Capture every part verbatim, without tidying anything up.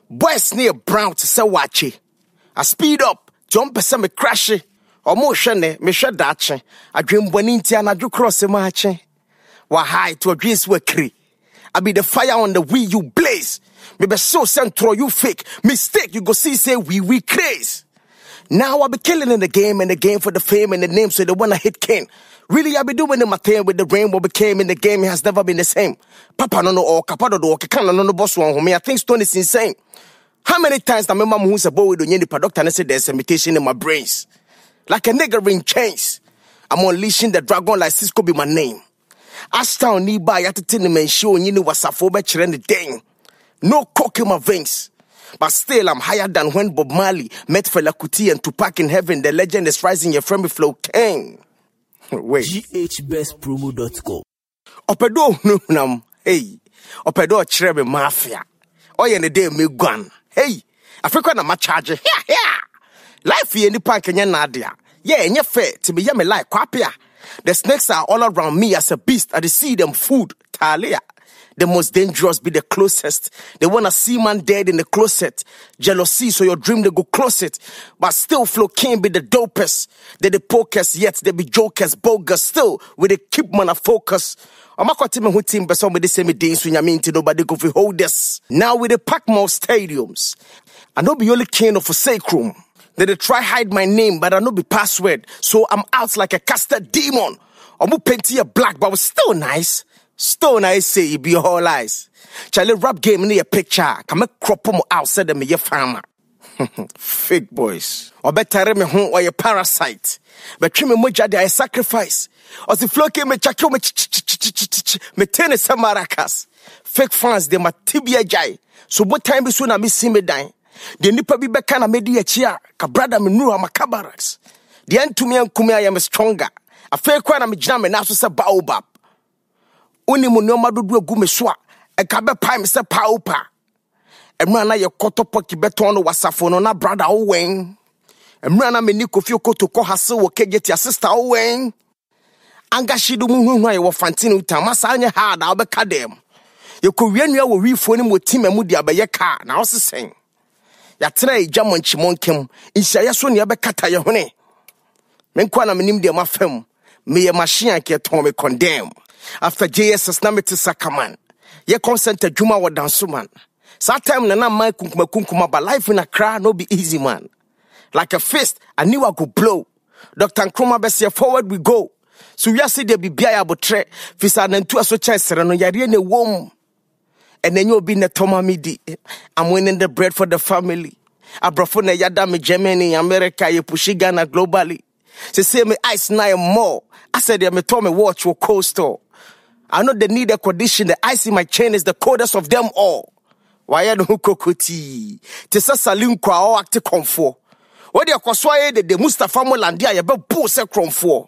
Boys near brown to say watchy. I speed up, jump a me crashy. Or motion, me shed dache. I dream boninti and I do cross a marche. Wa high to a grease were cree. I be the fire on the wheel you blaze. Me be so central you fake. Mistake you go see say we we craze. Now I be killing in the game and the game for the fame and the name so they wanna hit King. Really I be doing in my thing with the rain what became in the game it has never been the same. Papa no no or kapado do can no no boss one me I think stone is insane. How many times I remember who's a boy with the product and I said there's a mutation in my brains. Like a nigger in chains. I'm unleashing the dragon like Cisco be my name. Ashtown ni ba ya tete me show you know what's a phobe chire the dang. No coke in my veins. But still I'm higher than when Bob Marley met Fela Kuti and Tupac in heaven. The legend is rising your friendly flow king. Wait. G H best promo dot com. Opedo no nam. Hey. Opedo chire mafia. Oye ne day me guan. Hey. Africa na ma charge. Yeah, yeah. Life here ni pan kenya nadia. Yeah, nye fair. To be yummy like kwapia. The snakes are all around me as a beast. I see them food. Talia. The most dangerous be the closest. They wanna see man dead in the closet. Jealousy, so your dream they go closet. But still flow can't be the dopest. They the pokers, yet they be jokers, bogus. Still, we they keep man a focus. I'm not team who team, but some with the same days when you mean to nobody go for hold this. Now we they pack more stadiums. I know be only king of a sacrum. They they try hide my name, but I know be password. So I'm out like a casted demon. I'm painting a black, but I was still nice. Stone, I say, it be all eyes. Charlie rap game near a picture. Come a crop them outside them, your farmer. Fake boys. Or better, me home or your parasite. But trim me moja, I sacrifice. Or the flow came me chakyo me ch ch ch ch ch ch me ten some maracas. Fake fans, they ma tibia jai. So what time is when I miss me dying? The nipa be back and I made a cheer. Ka brother me knew I'm a cabarets. The end to me and kume I am stronger. A fake one I'm a jam and also say baobab. Uni mu nyoma dodo agu me so a e ka be pai me se paupa emra na ye kotopo ki beton no wasafo no na brother wo wen emra na me ni kofi okotoko hase wo kegeti sister wo wen anga shidu mu hu hu aye wo fantini utama sa anye hard a be ka dem ye ko wianua wo wifo ni mo tim mu dia be ye ka na wo sesen ya tena e jamon chimonkem insha ye so ne be kata ye hone me kwa na menim de mafam me ye machine ke ton me condemn. After J S S na me to Sakaman. Ye consent Juma wa dansu man. Sa time na na my kunkuma kunkuma but life in a cry no be easy man. Like a fist, I knew I could blow. Doctor Nkrumah besi forward we go. So we see there be biya abotre. Fisa nentu aso chance no yare ne wom. And then you'll be ne toma midi. I'm winning the bread for the family. Abrafo na yada me Germany, America, ye pushi Ghana globally. Say say me ice na more. I said me told me watch your coastal. I know they need a condition. The ice in my chain is the coldest of them all. Why are no kokoti? Tesa salim kwa o acte comfort. What they kwaswaye de de Mustafa Molandia ye be bo se kromfo.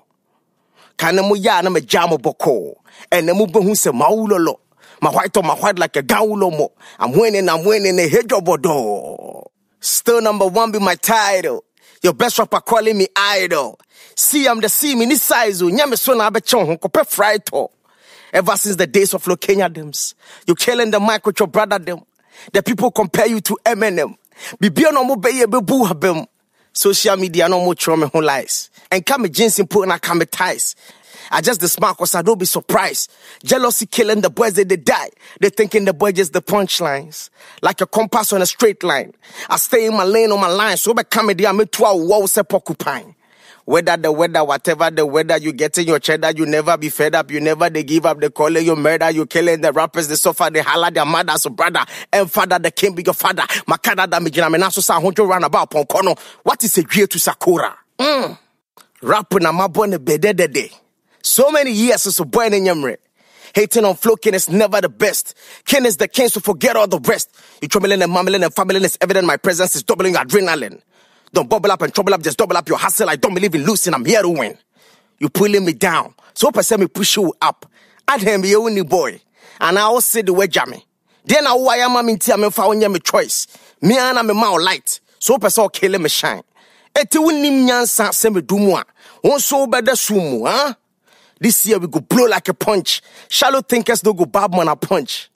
Kana mu ya na me jamo boko. And mu be hu se maulolo. My white on my white like a gaulo mo. I'm winning, I'm winning a hejobodo. Still number one be my title. Your best rapper calling me idol. See, I'm the see me ni size. Nyame so na abechon kope fried to. Ever since the days of Lokenya Dems, you killing the mic with your brother them. The people compare you to Eminem. Bibi no mo beye bebu habem. Social media no mo throw me who lies. And come jeans in put na come ties. I just the smart cause I don't be surprised. Jealousy killing the boys that they die. They thinking the boy just the punchlines. Like a compass on a straight line. I stay in my lane on my line. So be comedy I me to a wall se porcupine. Whether the weather, whatever the weather, you get in your cheddar, you never be fed up, you never they give up, they call you murder, you killing the rappers, they suffer, they holler their mother, so brother, and father, the king be your father. Makada da mijina menaso sa honjo run about ponkono. What is a year to Sakura? Mm. Rap na mabone bedede. So many years so boy in Yamre. Hating on flow king is never the best. King is the king, so forget all the rest. You troubling and mumbling and family is evident. My presence is doubling adrenaline. Don't bubble up and trouble up, just double up your hustle. I don't believe in losing, I'm here to win. You pulling me down. So person me push you up. I'd him be a winning boy. And I always say the way jammy. Then I why am I mean tia me found me choice. Me and I'm a mouth light. So person kill me shine. Eti winning nyansa se me dumwa. One so better sumu, huh? This year we go blow like a punch. Shallow thinkers don't go bad man a punch.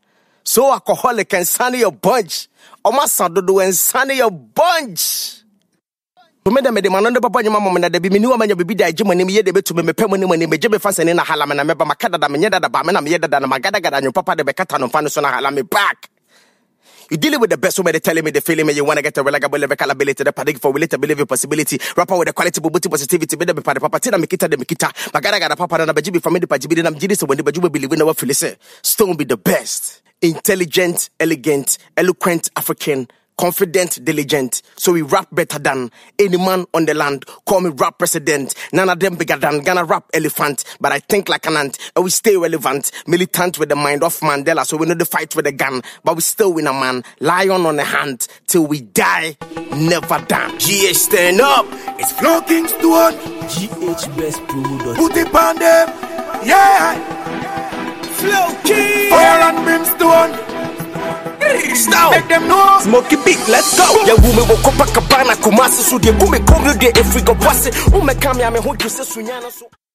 So alcoholic and sunny a bunch. Omasa dodo and sunny a bunch. To me, the man on the papa, your mama, and the Biminu, and your baby, the Jim, and me, the bit to me, Pemon, and me, Jimmy Fancy in a halam, and I remember my cat, the Manada, the Bamana, Yeda, and my Gadaga, and your papa, the Becatan, and Fanusona, Halami back. You dealing with the best woman, they telling me the feeling you want to get a reliable ability, the panic for related believing possibility, rapper with the quality, booty positivity, better be part of Papa Tina, Mikita, the Mikita, Magada, Papa, and a Bajibi from the Pajibi, and I'm Gidis, when the Bajibi believe in our Felice. Stone be the best. Intelligent, elegant, eloquent African. Confident, diligent, so we rap better than any man on the land. Call me rap president. None of them bigger than Ghana rap elephant, but I think like an ant, and we stay relevant. Militant with the mind of Mandela, so we know the fight with the gun, but we still win a man. Lion on the hand till we die, never done. G H stand up. It's Flow Kingston. G H best promo dot com. Put it on them, yeah. Flow King. Fire and brimstone. Stop. Make them know. Smoky big, let's go. Ya woman will Copacabana, Kumasi, so they boom, come here if we go pass it. Who may come here, me hold you, say, Sunyana.